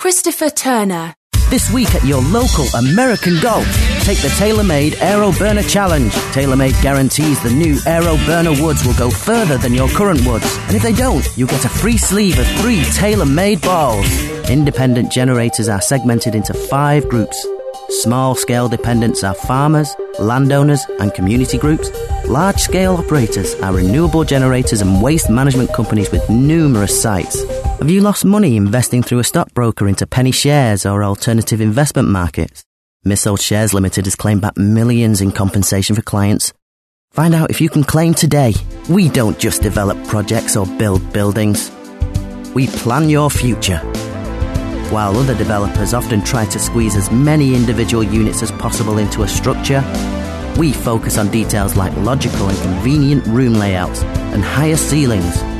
Christopher Turner. This week at your local American Golf, take the TaylorMade Aero Burner Challenge. TaylorMade guarantees the new Aero Burner woods will go further than your current woods. And if they don't, you'll get a free sleeve of 3 TaylorMade balls. Independent generators are segmented into 5 groups. Small-scale dependents are farmers, landowners and community groups. Large-scale operators are renewable generators and waste management companies with numerous sites. Have you lost money investing through a stockbroker into penny shares or alternative investment markets? Missold Shares Limited has claimed back millions in compensation for clients. Find out if you can claim today. We don't just develop projects or build buildings. We plan your future. While other developers often try to squeeze as many individual units as possible into a structure, we focus on details like logical and convenient room layouts and higher ceilings,